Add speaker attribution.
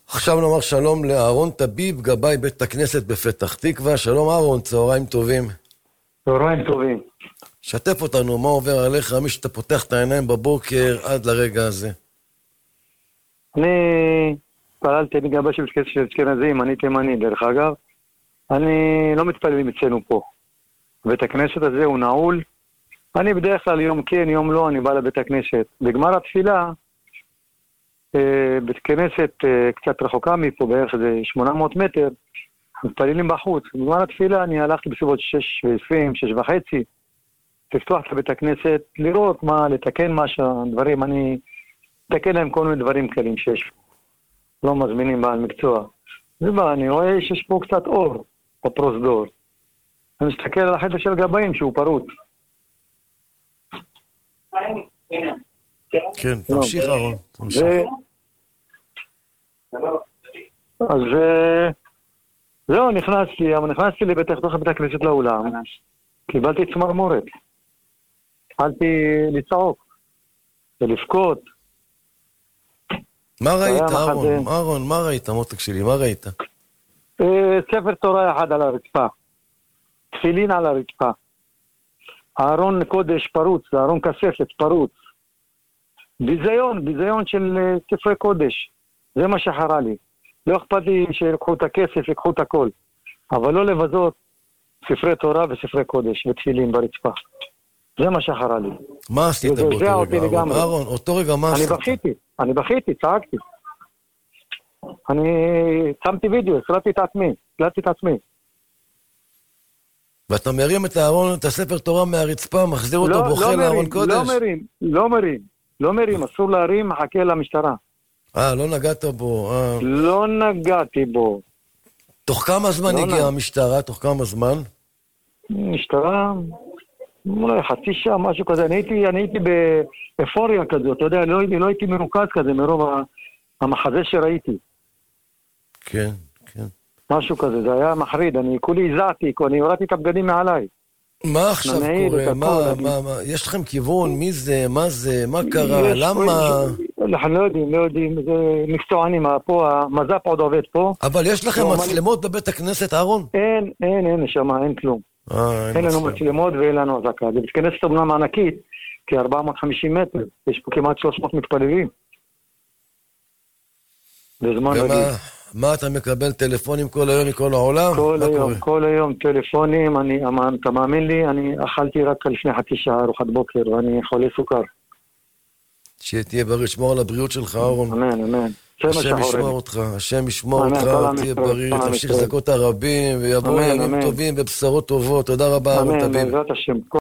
Speaker 1: עכשיו נאמר שלום לאהרון טביב, גבאי בית הכנסת בפתח תקווה. שלום אהרון, צהריים טובים.
Speaker 2: צהריים טובים.
Speaker 1: שתף אותנו, מה עובר עליך מי שאתה פותח את העיניים בבוקר עד לרגע הזה?
Speaker 2: אני פעלתי, אני גבאי של אשכנזים, אני תימני דרך אגב. אני לא מתפללים אצלנו פה. בית הכנסת הזה הוא נעול. אני בדרך כלל יום כן, יום לא, אני בא לבית הכנסת. בגמר התפילה, בית כנסת קצת רחוקה מפה, בערך זה 800 מטר, מתפללים בחוץ. בגמר התפילה אני הלכתי בסביבות 6:20, 6:30, לפתוח את בית הכנסת, לראות מה, לתקן משהו, דברים, אני מתקן להם כל מיני דברים קלים שיש. לא מזמינים בעל מקצוע. ובא, אני רואה שיש פה קצת אור בפרוזדור. אני מסתכל על החדר של גבאים שהוא פרוץ.
Speaker 1: כן, תמשיך אהרון, תמשיך.
Speaker 2: אז זהו, נכנסתי לבית הכנסת לאולם, קיבלתי צמרמורת. התחלתי לצעוק ולבכות.
Speaker 1: מה ראית אהרון, מה ראית? מותק שלי, מה ראית?
Speaker 2: ספר תורה אחד על הרצפה, תפילין על הרצפה, ארון קודש פרוץ, ארון כספת פרוץ, ביזיון של ספרי קודש. זה מה שחרה לי. לא אכפת לי שיקחו את הכסף, יקחו את הכל, אבל לא לבזות ספרי תורה וספרי קודש ותפילין ברצפה. זה מה שחרה לי.
Speaker 1: מה עשית באותו רגע אהרון? אותו רגע מה עשית?
Speaker 2: אני בכיתי, צעקתי. אני שמתי וידאו, הקלטתי את עצמי.
Speaker 1: ואתה מרים את הארון, את הספר תורה מהרצפה, מחזיר אותו בוכה לארון קודש?
Speaker 2: לא מרים, אסור להרים, מחכה למשטרה.
Speaker 1: לא נגעת בו.
Speaker 2: לא נגעתי בו.
Speaker 1: תוך כמה זמן הגיעה המשטרה? תוך כמה זמן?
Speaker 2: משטרה, אולי חצי שעה, משהו כזה. אני הייתי באפוריה כזאת, אתה יודע, לא הייתי מרוכז כזה מרוב המחזה שראיתי.
Speaker 1: כן.
Speaker 2: משהו כזה, זה היה מחריד, אני כולי הזעתי, אני הורדתי את הבגדים מעליי.
Speaker 1: מה עכשיו קורה? יש לכם כיוון? מי זה? מה זה? מה קרה? למה?
Speaker 2: אנחנו לא יודעים, זה מקצוענים פה, המז"פ עוד עובד פה.
Speaker 1: אבל יש לכם מצלמות בבית הכנסת, אהרון?
Speaker 2: אין, נשמה, אין כלום. אין לנו מצלמות ואין לנו אזעקה. זה בית כנסת אומנם ענקית, כ-450 מטר, יש פה כמעט 300 מתפללים. בזמן רגיל.
Speaker 1: מה אתה מקבל? טלפונים כל היום מכל העולם?
Speaker 2: כל היום טלפונים, אתה מאמין לי, אני אכלתי רק לפני חצי שעה ארוחת בוקר, ואני חולה סוכר.
Speaker 1: שתהיה בריא, שמור על הבריאות שלך, אהרון.
Speaker 2: אמן.
Speaker 1: השם ישמור אותך, תהיה בריא, תמשיך לזכות הרבים, ויבואו ימים טובים ובשורות טובות. תודה רבה, אהרון טביב.
Speaker 2: בעזרת השם.